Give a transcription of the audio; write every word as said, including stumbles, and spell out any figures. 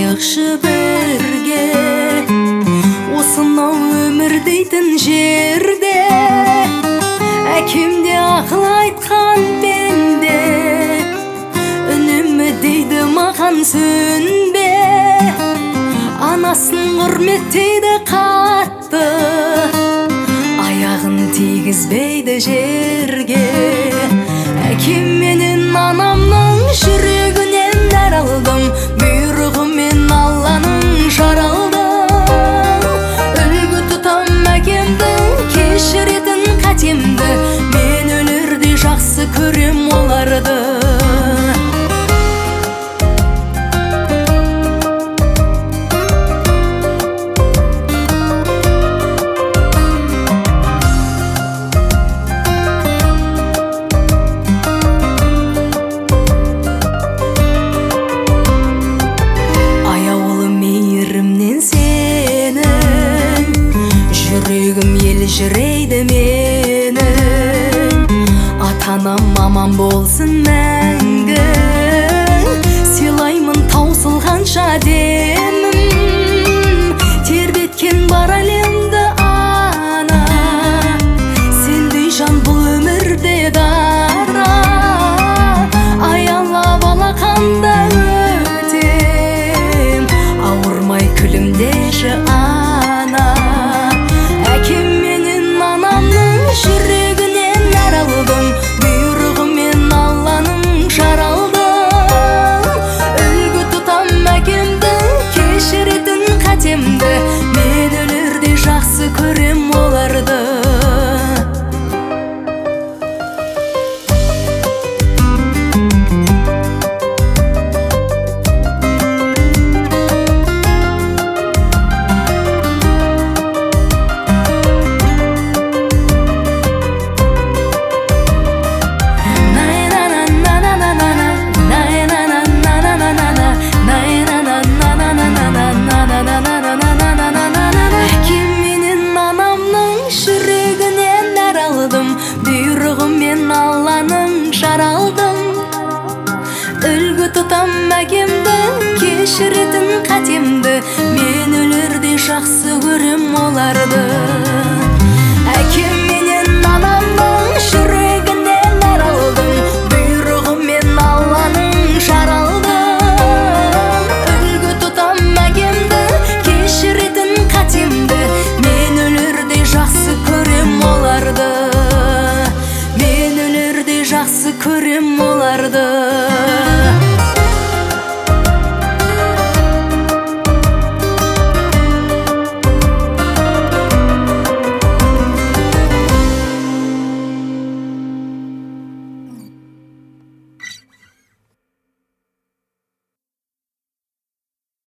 жакшы бірге, осынау өмір дейтін жерде. Әкем де ақыл айтқан пенде, үнемі дейді маған сөнбе. Анасын құрметтейді қатты, аяғын тигізбейді жерге. Әкем менен анамның жүрегінен нәр алдым, бұйрығымен Алланың жаралдым. Үлгі тұтам әкемдің кешіретін қатемді, мен өлерде жақсы көрем оларды. Жүрегім елжірейді менің, ата-анам аман болсын мәңгі. Сыйлаймын таусылғанша демім, тербеткен бар әлемді ана. Сендей жан бұл өмірде дара, аялап алақанда өтем, ауырмай күлімдеші ана. Жүрегінен нәр алдым, бұйрығымен Алланың жаралдым. Үлгі тұтам әкемдің кешіретін қатемді, мен өлерде жақсы көрем оларды. Бұйрығымен Алланың жаралдым. Үлгі тұтам әкемдің кешіретін қатемді, мен өлерде жақсы көрем оларды.